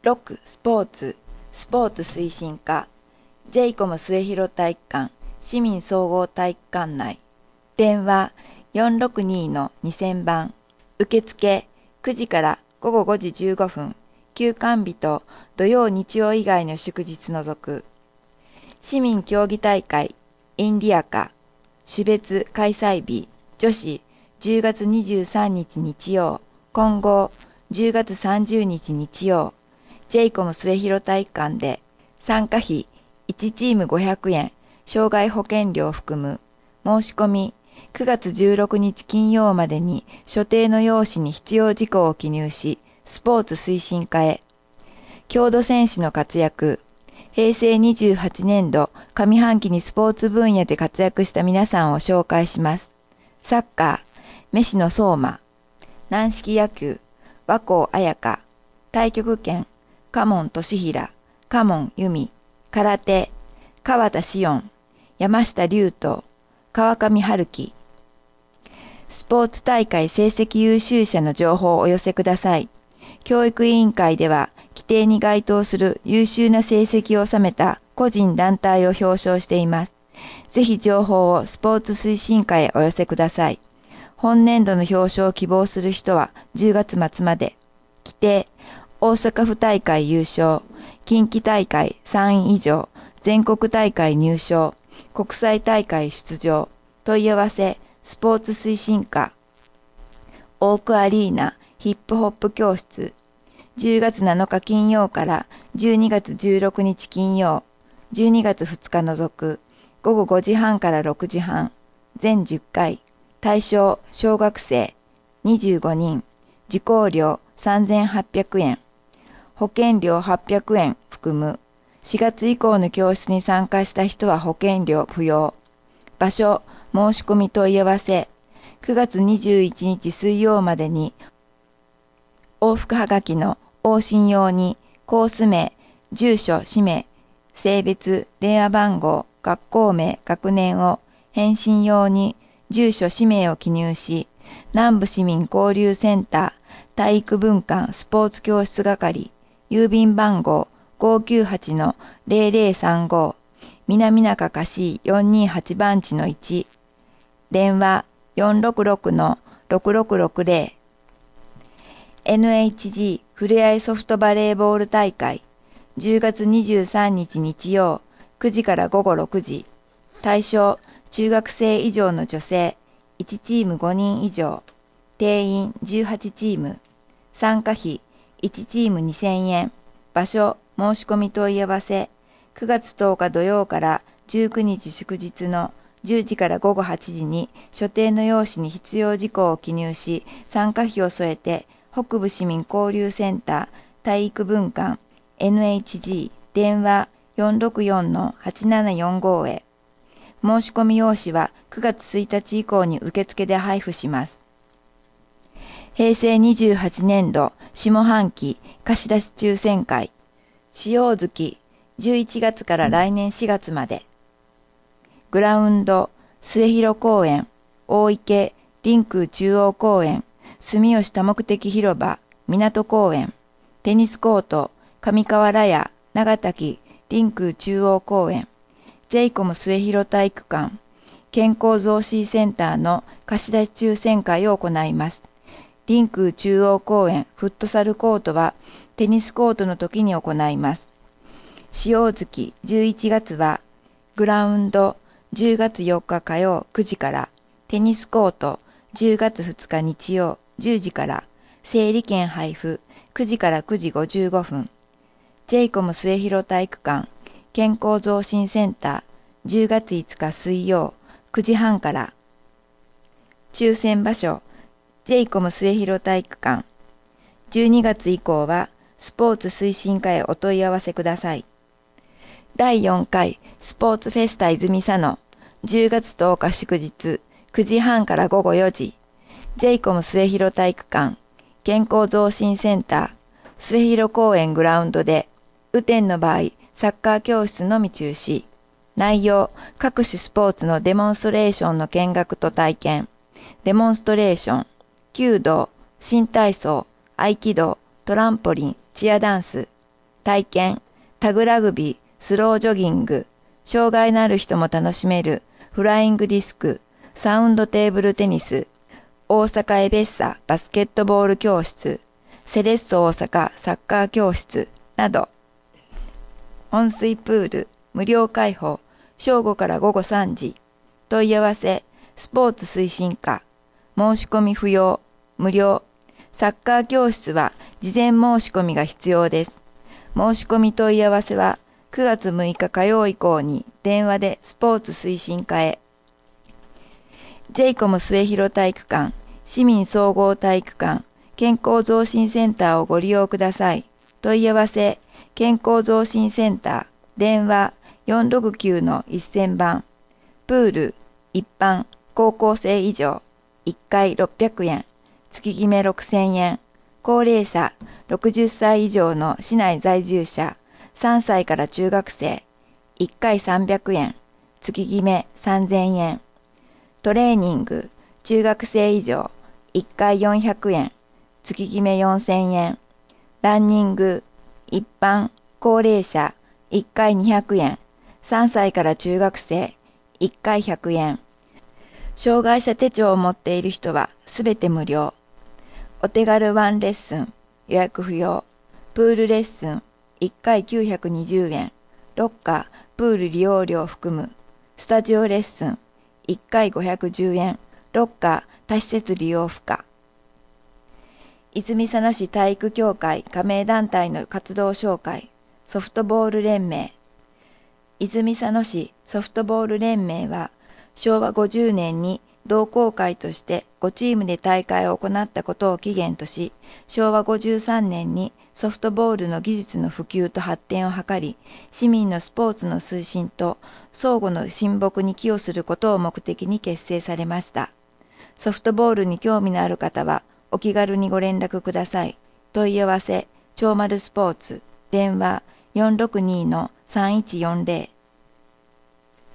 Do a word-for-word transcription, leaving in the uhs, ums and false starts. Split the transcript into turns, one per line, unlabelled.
ろくスポーツ、スポーツ推進課、ジェイコム末広体育館、市民総合体育館内、電話 よんろくに のにせんばん、受付くじからごごごじじゅうごふん、休館日と土曜日曜以外の祝日除く。市民競技大会、インディアカ、種別開催日、女子じゅうがつにじゅうさんにち日曜、混合じゅうがつさんじゅうにち日曜、ジェイコム末広体育館で参加費いちチームごひゃくえん、障害保険料を含む。申し込みくがつじゅうろくにち金曜までに所定の用紙に必要事項を記入し、スポーツ推進課へ。郷土選手の活躍。へいせいにじゅうはちねんど上半期にスポーツ分野で活躍した皆さんを紹介します。サッカー、飯野相馬。軟式野球、和光彩香。太極拳、嘉門俊平、嘉門由美。空手、川田紫音、山下龍斗、川上春樹。スポーツ大会成績優秀者の情報をお寄せください。教育委員会では、規定に該当する優秀な成績を収めた個人団体を表彰しています。ぜひ情報をスポーツ推進課へお寄せください。本年度の表彰を希望する人はじゅうがつ末まで。規定、大阪府大会優勝、近畿大会さんい以上、全国大会入賞、国際大会出場、問い合わせ、スポーツ推進課。オークアリーナヒップホップ教室。じゅうがつなのか金曜からじゅうにがつじゅうろくにち金曜、じゅうにがつふつか除く、ごごごじはんからろくじはん、全じゅっかい、対象小学生にじゅうごにん、受講料さんぜんはっぴゃくえん、保険料はっぴゃくえん含む。しがつ以降の教室に参加した人は保険料不要。場所、申し込み問い合わせ、くがつにじゅういちにち水曜までに、往復はがきの往診用にコース名、住所、氏名、性別、電話番号、学校名、学年を返信用に住所、氏名を記入し、南部市民交流センター体育文館スポーツ教室係、郵便番号 ごーきゅうはちのゼロゼロさんご、南中貸よんにーはち番地のいち、電話 よんろくろくのろくろくろくゼロ、エヌエイチジー ふれあいソフトバレーボール大会、じゅうがつにじゅうさんにち日曜、くじからごごろくじ、対象、中学生以上の女性、いちチームごにん以上、定員じゅうはちチーム、参加費いちチームにせんえん、場所、申し込み問い合わせ、くがつとおか土曜からじゅうくにち祝日のじゅうじからごごはちじに所定の用紙に必要事項を記入し、参加費を添えて、北部市民交流センター体育文館 エヌエイチジー 電話 よんろくよんのはちななよんご へ。申し込み用紙はくがつついたち以降に受付で配布します。へいせいにじゅうはちねんど下半期貸し出し抽選会。使用月じゅういちがつから来年しがつまで。グラウンド末広公園、大池、臨空中央公園、住吉多目的広場、港公園、テニスコート、上河原屋、長滝、臨空中央公園、ジェイコム末広体育館、健康増進センターの貸し出し抽選会を行います。臨空中央公園フットサルコートはテニスコートの時に行います。使用月じゅういちがつは、グラウンドじゅうがつよっか火曜くじから、テニスコートじゅうがつふつか日曜じゅうじから、整理券配布くじからくじごじゅうごふん、ジェイコム末広体育館健康増進センターじゅうがついつか水曜くじはんから。抽選場所、ジェイコム末広体育館。じゅうにがつ以降はスポーツ推進課へお問い合わせください。だいよんかいスポーツフェスタ泉佐野、じゅうがつとおか祝日くじはんからごごよじ、ジェイコム末広体育館健康増進センター末広公園グラウンドで、雨天の場合サッカー教室のみ中止。内容、各種スポーツのデモンストレーションの見学と体験、デモンストレーション、弓道、新体操、合気道、トランポリン、チアダンス。 体験、タグラグビー、スロージョギング、障害のある人も楽しめるフライングディスク、サウンドテーブルテニス、大阪エベッサバスケットボール教室、セレッソ大阪サッカー教室など、温水プール無料開放、正午から午後さんじ、問い合わせ、スポーツ推進課、申し込み不要、無料、サッカー教室は事前申し込みが必要です。申し込み問い合わせはくがつむいか火曜以降に電話でスポーツ推進課へ。ジェイコム末広体育館、市民総合体育館、健康増進センターをご利用ください。問い合わせ、健康増進センター、電話 よんろくきゅうのせんばん、プール、一般、高校生以上、いっかいろっぴゃくえん、月決めろくせんえん、高齢者、ろくじゅっさい以上の市内在住者、さんさいから中学生、いっかいさんびゃくえん、月決めさんぜんえん、トレーニング、中学生以上、いっかいよんひゃくえん、月決めよんせんえん、ランニング、一般、高齢者、いっかいにひゃくえん、さんさいから中学生、いっかいひゃくえん。障害者手帳を持っている人はすべて無料。お手軽ワンレッスン、予約不要。プールレッスン、いっかいきゅうひゃくにじゅうえん。ロッカー、プール利用料含む。スタジオレッスン、いっかいごひゃくじゅうえん。ロッカー、多施設利用不可。泉佐野市体育協会加盟団体の活動紹介、ソフトボール連盟。泉佐野市ソフトボール連盟は、しょうわごじゅうねんに同好会としてごチームで大会を行ったことを起源とし、しょうわごじゅうさんねんにソフトボールの技術の普及と発展を図り、市民のスポーツの推進と相互の親睦に寄与することを目的に結成されました。ソフトボールに興味のある方は、お気軽にご連絡ください。問い合わせ、超丸スポーツ、電話 よんろくにのさんいちよんぜろ。